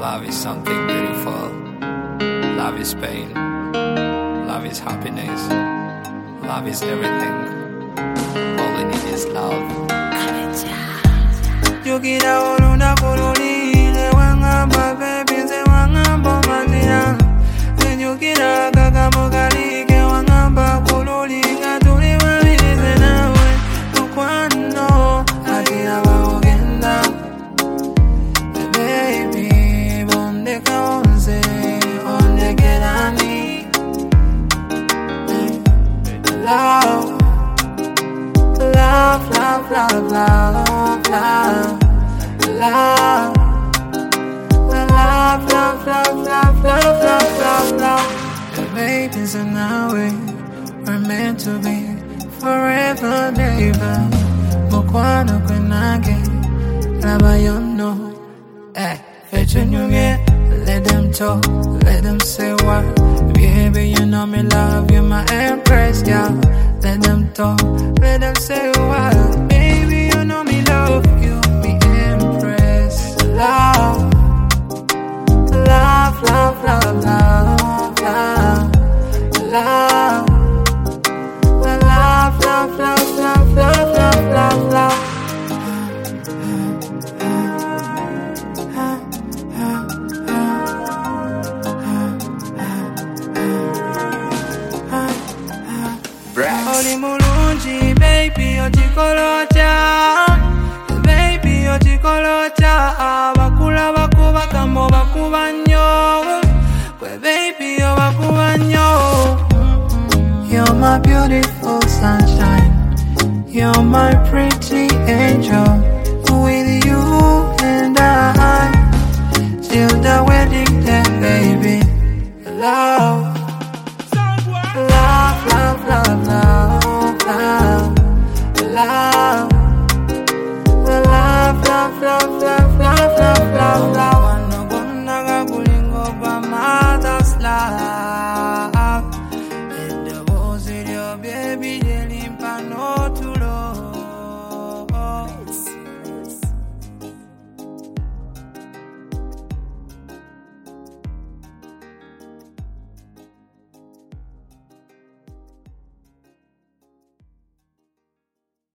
Love is something beautiful. Love is pain. Love is happiness. Love is everything. All we need is love. Yukira olunda kululile wangamba baby nze wangamba mazira Yukira kagamo kalike wangamba kululinga tuli babirize nawe mukwano akira baogenda baby bondeka onze ondekerani love love love love love love love, love, love, love, love, love, love, love. The babies are now we're meant to be forever, baby. Mukwano kwenage, lava you know. Let them talk, let them say what. Baby, you know me love you, my empress, yeah. Let them talk, let them say what. Baby, you know me love you. Love, love, love, love, love, love, love, love, love, love, love, love, love, love. Oli mulungi, baby, ojikolocha. Baby, ojikolocha. Bakula bakuba kamo bakuba nyo. Baby, bakuba nyo. You're my beautiful sunshine. You're my pretty angel.